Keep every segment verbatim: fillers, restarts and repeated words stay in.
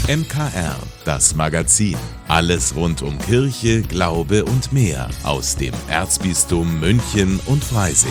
M K R, das Magazin. Alles rund um Kirche, Glaube und mehr aus dem Erzbistum München und Freising.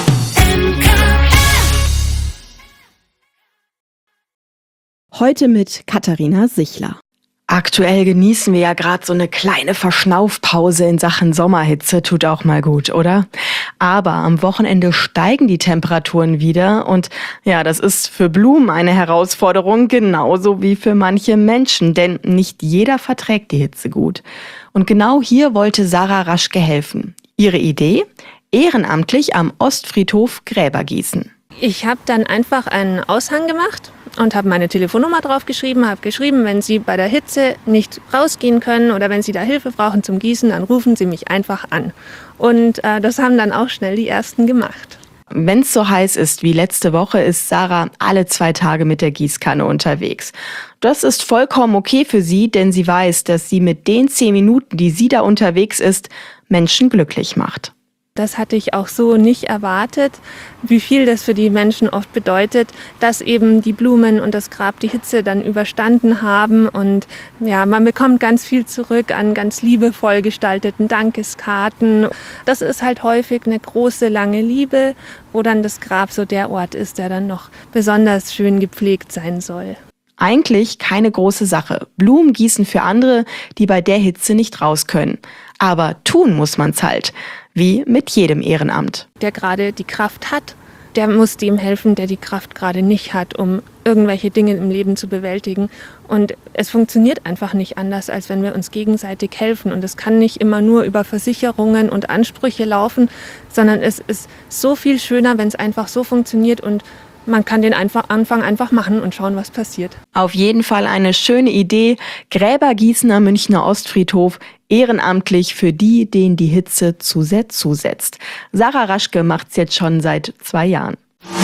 Heute mit Katharina Sichler. Aktuell genießen wir ja gerade so eine kleine Verschnaufpause in Sachen Sommerhitze, tut auch mal gut, oder? Aber am Wochenende steigen die Temperaturen wieder und ja, das ist für Blumen eine Herausforderung, genauso wie für manche Menschen, denn nicht jeder verträgt die Hitze gut. Und genau hier wollte Sarah Raschke helfen. Ihre Idee? Ehrenamtlich am Ostfriedhof Gräber gießen. Ich habe dann einfach einen Aushang gemacht und habe meine Telefonnummer draufgeschrieben, habe geschrieben, wenn Sie bei der Hitze nicht rausgehen können oder wenn Sie da Hilfe brauchen zum Gießen, dann rufen Sie mich einfach an. Und äh, das haben dann auch schnell die Ersten gemacht. Wenn es so heiß ist wie letzte Woche, ist Sarah alle zwei Tage mit der Gießkanne unterwegs. Das ist vollkommen okay für sie, denn sie weiß, dass sie mit den zehn Minuten, die sie da unterwegs ist, Menschen glücklich macht. Das hatte ich auch so nicht erwartet, wie viel das für die Menschen oft bedeutet, dass eben die Blumen und das Grab die Hitze dann überstanden haben. Und ja, man bekommt ganz viel zurück an ganz liebevoll gestalteten Dankeskarten. Das ist halt häufig eine große, lange Liebe, wo dann das Grab so der Ort ist, der dann noch besonders schön gepflegt sein soll. Eigentlich keine große Sache. Blumen gießen für andere, die bei der Hitze nicht raus können. Aber tun muss man's halt. Wie mit jedem Ehrenamt. Der gerade die Kraft hat, der muss dem helfen, der die Kraft gerade nicht hat, um irgendwelche Dinge im Leben zu bewältigen. Und es funktioniert einfach nicht anders, als wenn wir uns gegenseitig helfen. Und es kann nicht immer nur über Versicherungen und Ansprüche laufen, sondern es ist so viel schöner, wenn es einfach so funktioniert und man kann den einfach Anfang einfach machen und schauen, was passiert. Auf jeden Fall eine schöne Idee. Gräbergießen am Münchner Ostfriedhof, ehrenamtlich für die, denen die Hitze zu sehr zusetzt. Sarah Raschke macht's jetzt schon seit zwei Jahren.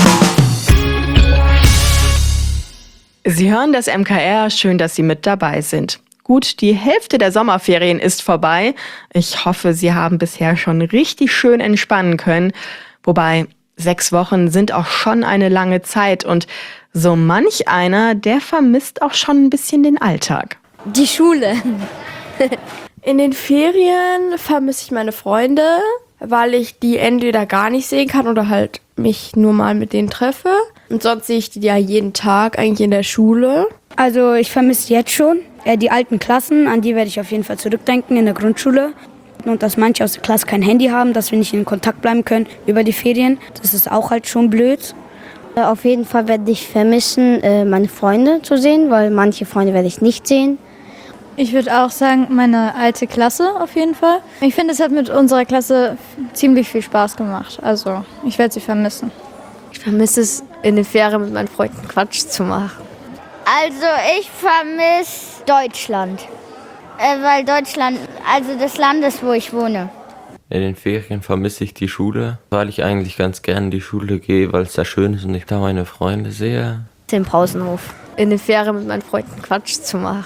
Sie hören das M K R, schön, dass Sie mit dabei sind. Gut, die Hälfte der Sommerferien ist vorbei. Ich hoffe, Sie haben bisher schon richtig schön entspannen können. Wobei, sechs Wochen sind auch schon eine lange Zeit und so manch einer, der vermisst auch schon ein bisschen den Alltag. Die Schule. In den Ferien vermisse ich meine Freunde, weil ich die entweder gar nicht sehen kann oder halt mich nur mal mit denen treffe. Und sonst sehe ich die ja jeden Tag eigentlich in der Schule. Also ich vermisse jetzt schon äh, die alten Klassen, an die werde ich auf jeden Fall zurückdenken in der Grundschule. Und dass manche aus der Klasse kein Handy haben, dass wir nicht in Kontakt bleiben können über die Ferien. Das ist auch halt schon blöd. Auf jeden Fall werde ich vermissen, meine Freunde zu sehen, weil manche Freunde werde ich nicht sehen. Ich würde auch sagen, meine alte Klasse auf jeden Fall. Ich finde, es hat mit unserer Klasse ziemlich viel Spaß gemacht. Also ich werde sie vermissen. Ich vermisse es, in den Ferien mit meinen Freunden Quatsch zu machen. Also ich vermisse Deutschland. Weil Deutschland, also das Land ist, wo ich wohne. In den Ferien vermisse ich die Schule, weil ich eigentlich ganz gerne in die Schule gehe, weil es da schön ist und ich da meine Freunde sehe. Den Pausenhof. In den Ferien mit meinen Freunden Quatsch zu machen.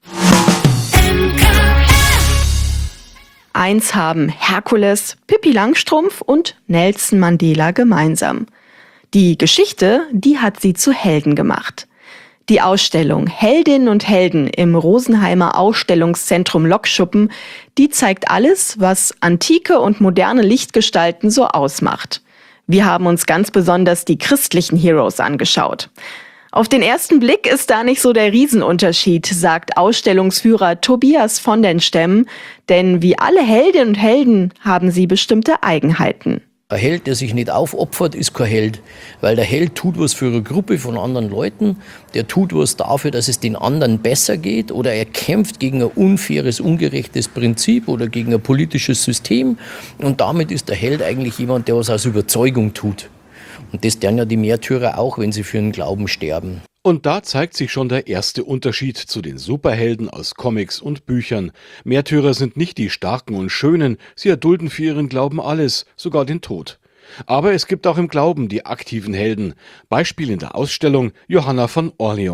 Eins haben Herkules, Pippi Langstrumpf und Nelson Mandela gemeinsam. Die Geschichte, die hat sie zu Helden gemacht. Die Ausstellung Heldinnen und Helden im Rosenheimer Ausstellungszentrum Lokschuppen, die zeigt alles, was antike und moderne Lichtgestalten so ausmacht. Wir haben uns ganz besonders die christlichen Heroes angeschaut. Auf den ersten Blick ist da nicht so der Riesenunterschied, sagt Ausstellungsführer Tobias von den Stemmen, denn wie alle Heldinnen und Helden haben sie bestimmte Eigenheiten. Ein Held, der sich nicht aufopfert, ist kein Held, weil der Held tut was für eine Gruppe von anderen Leuten, der tut was dafür, dass es den anderen besser geht oder er kämpft gegen ein unfaires, ungerechtes Prinzip oder gegen ein politisches System und damit ist der Held eigentlich jemand, der was aus Überzeugung tut. Und das tun ja die Märtyrer auch, wenn sie für den Glauben sterben. Und da zeigt sich schon der erste Unterschied zu den Superhelden aus Comics und Büchern. Märtyrer sind nicht die Starken und Schönen, sie erdulden für ihren Glauben alles, sogar den Tod. Aber es gibt auch im Glauben die aktiven Helden. Beispiel in der Ausstellung Johanna von Orleans.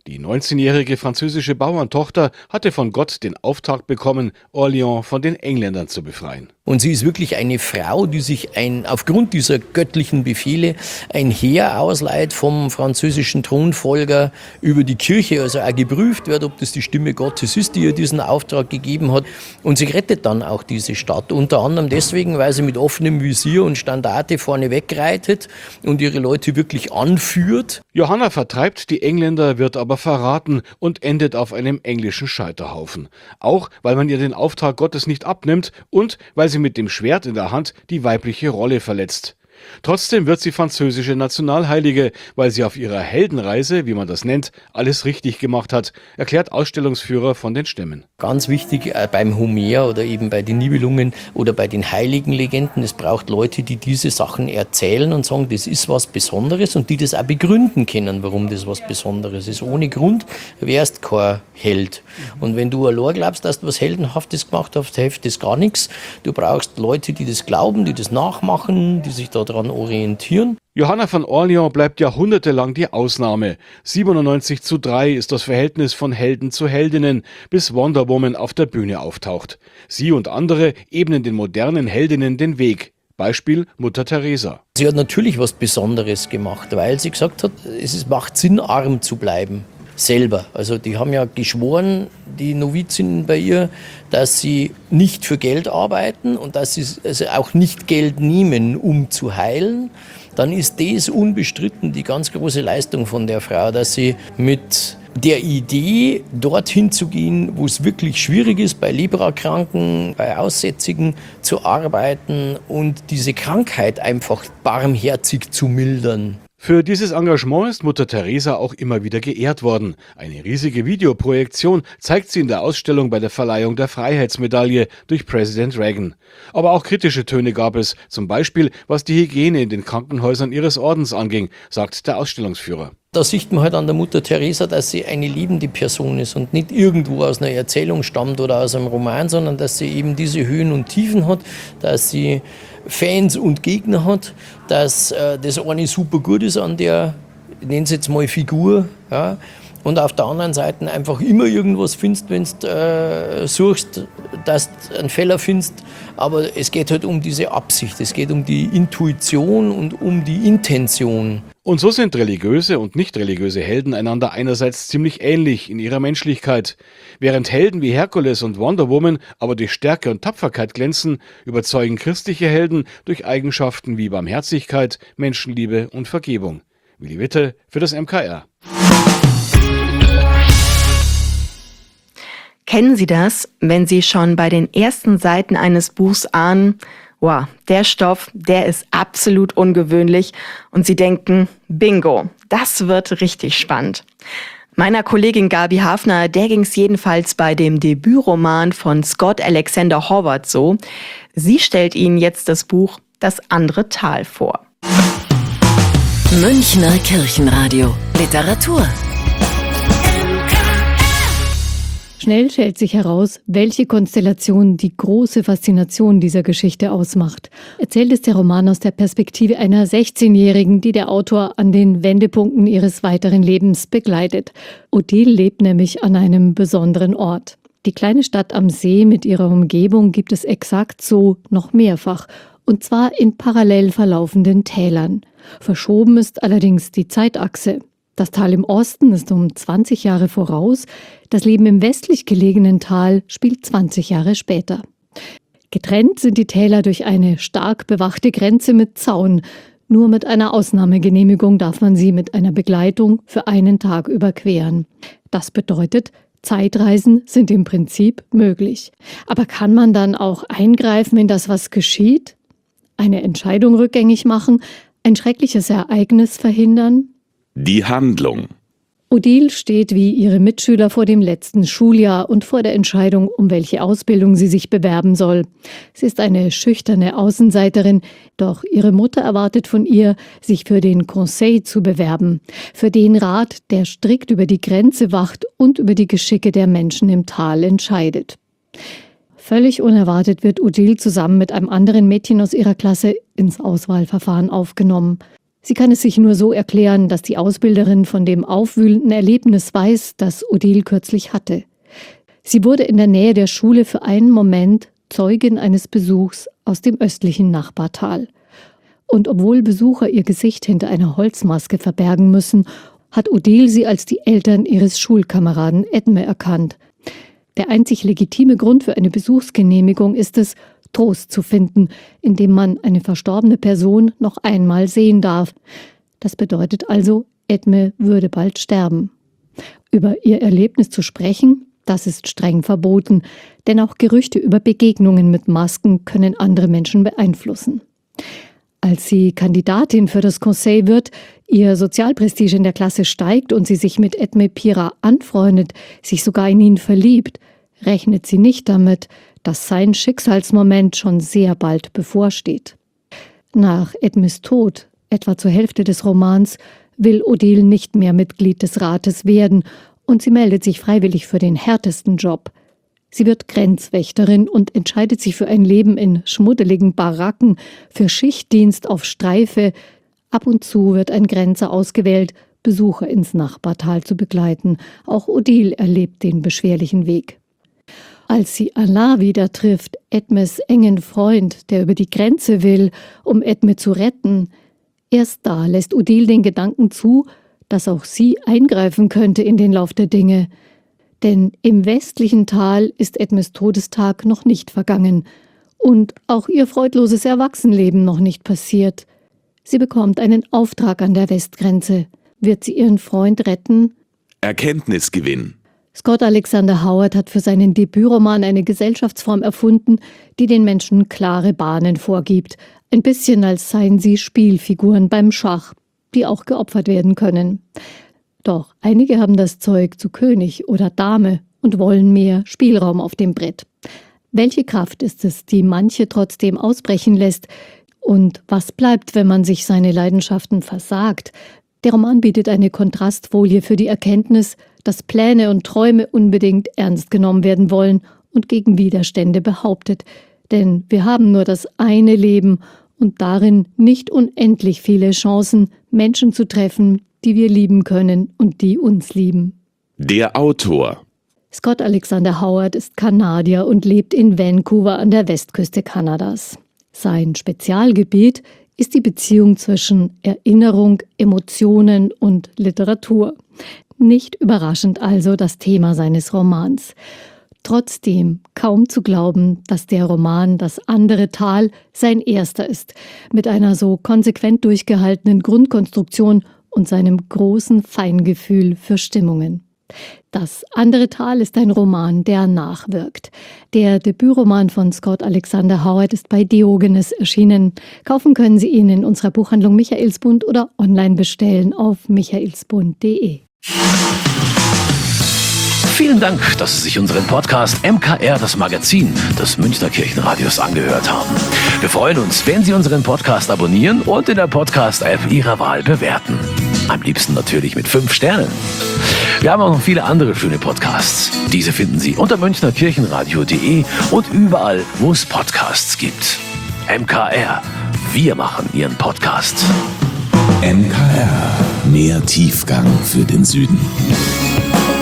Die neunzehnjährige französische Bauerntochter hatte von Gott den Auftrag bekommen, Orléans von den Engländern zu befreien. Und sie ist wirklich eine Frau, die sich ein, aufgrund dieser göttlichen Befehle ein Heer ausleiht vom französischen Thronfolger über die Kirche, also auch geprüft wird, ob das die Stimme Gottes ist, die ihr diesen Auftrag gegeben hat. Und sie rettet dann auch diese Stadt, unter anderem deswegen, weil sie mit offenem Visier und Standarte vorne wegreitet und ihre Leute wirklich anführt. Johanna vertreibt die Engländer, wird aber verraten und endet auf einem englischen Scheiterhaufen. Auch, weil man ihr den Auftrag Gottes nicht abnimmt und weil sie mit dem Schwert in der Hand die weibliche Rolle verletzt. Trotzdem wird sie französische Nationalheilige, weil sie auf ihrer Heldenreise, wie man das nennt, alles richtig gemacht hat, erklärt Ausstellungsführer von den Stämmen. Ganz wichtig äh, beim Homer oder eben bei den Nibelungen oder bei den heiligen Legenden, es braucht Leute, die diese Sachen erzählen und sagen, das ist was Besonderes und die das auch begründen können, warum das was Besonderes ist. Ohne Grund wärst kein Held. Und wenn du allein glaubst, dass du was Heldenhaftes gemacht hast, hilft das gar nichts. Du brauchst Leute, die das glauben, die das nachmachen, die sich da daran orientieren. Johanna von Orléans bleibt jahrhundertelang die Ausnahme. siebenundneunzig zu drei ist das Verhältnis von Helden zu Heldinnen, bis Wonder Woman auf der Bühne auftaucht. Sie und andere ebnen den modernen Heldinnen den Weg. Beispiel Mutter Teresa. Sie hat natürlich was Besonderes gemacht, weil sie gesagt hat, es macht Sinn, arm zu bleiben. Selber. Also die haben ja geschworen, die Novizinnen bei ihr, dass sie nicht für Geld arbeiten und dass sie also auch nicht Geld nehmen, um zu heilen. Dann ist das unbestritten die ganz große Leistung von der Frau, dass sie mit der Idee, dorthin zu gehen, wo es wirklich schwierig ist, bei Leprakranken, bei Aussätzigen zu arbeiten und diese Krankheit einfach barmherzig zu mildern. Für dieses Engagement ist Mutter Teresa auch immer wieder geehrt worden. Eine riesige Videoprojektion zeigt sie in der Ausstellung bei der Verleihung der Freiheitsmedaille durch Präsident Reagan. Aber auch kritische Töne gab es, zum Beispiel was die Hygiene in den Krankenhäusern ihres Ordens anging, sagt der Ausstellungsführer. Da sieht man halt an der Mutter Teresa, dass sie eine liebende Person ist und nicht irgendwo aus einer Erzählung stammt oder aus einem Roman, sondern dass sie eben diese Höhen und Tiefen hat, dass sie Fans und Gegner hat, dass äh, das eine super gut ist an der, ich nenne es jetzt mal Figur, ja, und auf der anderen Seite einfach immer irgendwas findest, wenn du äh, suchst, dass du einen Fehler findest. Aber es geht halt um diese Absicht, es geht um die Intuition und um die Intention. Und so sind religiöse und nicht religiöse Helden einander einerseits ziemlich ähnlich in ihrer Menschlichkeit. Während Helden wie Herkules und Wonder Woman aber durch Stärke und Tapferkeit glänzen, überzeugen christliche Helden durch Eigenschaften wie Barmherzigkeit, Menschenliebe und Vergebung. Willi Witte für das M K R. Kennen Sie das, wenn Sie schon bei den ersten Seiten eines Buchs ahnen, wow, der Stoff, der ist absolut ungewöhnlich und Sie denken, bingo, das wird richtig spannend. Meiner Kollegin Gabi Hafner, der ging es jedenfalls bei dem Debütroman von Scott Alexander Howard so. Sie stellt Ihnen jetzt das Buch Das andere Tal vor. Münchner Kirchenradio. Literatur. Schnell stellt sich heraus, welche Konstellation die große Faszination dieser Geschichte ausmacht. Erzählt ist der Roman aus der Perspektive einer sechzehnjährigen, die der Autor an den Wendepunkten ihres weiteren Lebens begleitet. Odile lebt nämlich an einem besonderen Ort. Die kleine Stadt am See mit ihrer Umgebung gibt es exakt so noch mehrfach. Und zwar in parallel verlaufenden Tälern. Verschoben ist allerdings die Zeitachse. Das Tal im Osten ist um zwanzig Jahre voraus, das Leben im westlich gelegenen Tal spielt zwanzig Jahre später. Getrennt sind die Täler durch eine stark bewachte Grenze mit Zaun. Nur mit einer Ausnahmegenehmigung darf man sie mit einer Begleitung für einen Tag überqueren. Das bedeutet, Zeitreisen sind im Prinzip möglich. Aber kann man dann auch eingreifen in das, was geschieht? Eine Entscheidung rückgängig machen? Ein schreckliches Ereignis verhindern? Die Handlung. Odile steht wie ihre Mitschüler vor dem letzten Schuljahr und vor der Entscheidung, um welche Ausbildung sie sich bewerben soll. Sie ist eine schüchterne Außenseiterin, doch ihre Mutter erwartet von ihr, sich für den Conseil zu bewerben, für den Rat, der strikt über die Grenze wacht und über die Geschicke der Menschen im Tal entscheidet. Völlig unerwartet wird Odile zusammen mit einem anderen Mädchen aus ihrer Klasse ins Auswahlverfahren aufgenommen. Sie kann es sich nur so erklären, dass die Ausbilderin von dem aufwühlenden Erlebnis weiß, das Odile kürzlich hatte. Sie wurde in der Nähe der Schule für einen Moment Zeugin eines Besuchs aus dem östlichen Nachbartal. Und obwohl Besucher ihr Gesicht hinter einer Holzmaske verbergen müssen, hat Odile sie als die Eltern ihres Schulkameraden Edme erkannt. Der einzig legitime Grund für eine Besuchsgenehmigung ist es, Trost zu finden, indem man eine verstorbene Person noch einmal sehen darf. Das bedeutet also, Edme würde bald sterben. Über ihr Erlebnis zu sprechen, das ist streng verboten, denn auch Gerüchte über Begegnungen mit Masken können andere Menschen beeinflussen. Als sie Kandidatin für das Conseil wird, ihr Sozialprestige in der Klasse steigt und sie sich mit Edme Pira anfreundet, sich sogar in ihn verliebt, rechnet sie nicht damit, dass sein Schicksalsmoment schon sehr bald bevorsteht. Nach Edmes Tod, etwa zur Hälfte des Romans, will Odile nicht mehr Mitglied des Rates werden und sie meldet sich freiwillig für den härtesten Job. Sie wird Grenzwächterin und entscheidet sich für ein Leben in schmuddeligen Baracken, für Schichtdienst auf Streife. Ab und zu wird ein Grenzer ausgewählt, Besucher ins Nachbartal zu begleiten. Auch Odile erlebt den beschwerlichen Weg. Als sie Alain wieder trifft, Edmes engen Freund, der über die Grenze will, um Edme zu retten, erst da lässt Odile den Gedanken zu, dass auch sie eingreifen könnte in den Lauf der Dinge. Denn im westlichen Tal ist Edmes Todestag noch nicht vergangen und auch ihr freudloses Erwachsenenleben noch nicht passiert. Sie bekommt einen Auftrag an der Westgrenze. Wird sie ihren Freund retten? Erkenntnisgewinn. Scott Alexander Howard hat für seinen Debütroman eine Gesellschaftsform erfunden, die den Menschen klare Bahnen vorgibt. Ein bisschen als seien sie Spielfiguren beim Schach, die auch geopfert werden können. Doch einige haben das Zeug zu König oder Dame und wollen mehr Spielraum auf dem Brett. Welche Kraft ist es, die manche trotzdem ausbrechen lässt? Und was bleibt, wenn man sich seine Leidenschaften versagt? Der Roman bietet eine Kontrastfolie für die Erkenntnis, dass Pläne und Träume unbedingt ernst genommen werden wollen und gegen Widerstände behauptet. Denn wir haben nur das eine Leben und darin nicht unendlich viele Chancen, Menschen zu treffen, die wir lieben können und die uns lieben. Der Autor. Scott Alexander Howard ist Kanadier und lebt in Vancouver an der Westküste Kanadas. Sein Spezialgebiet ist die Beziehung zwischen Erinnerung, Emotionen und Literatur. Nicht überraschend also das Thema seines Romans. Trotzdem kaum zu glauben, dass der Roman Das andere Tal sein erster ist, mit einer so konsequent durchgehaltenen Grundkonstruktion und seinem großen Feingefühl für Stimmungen. Das andere Tal ist ein Roman, der nachwirkt. Der Debütroman von Scott Alexander Howard ist bei Diogenes erschienen. Kaufen können Sie ihn in unserer Buchhandlung Michaelsbund oder online bestellen auf michaelsbund punkt de. Vielen Dank, dass Sie sich unseren Podcast M K R, das Magazin des Münchner Kirchenradios, angehört haben. Wir freuen uns, wenn Sie unseren Podcast abonnieren und in der Podcast-App Ihrer Wahl bewerten. Am liebsten natürlich mit fünf Sternen. Wir haben auch noch viele andere schöne Podcasts. Diese finden Sie unter münchner kirchenradio punkt de und überall, wo es Podcasts gibt. M K R, wir machen Ihren Podcast. M K R, mehr Tiefgang für den Süden.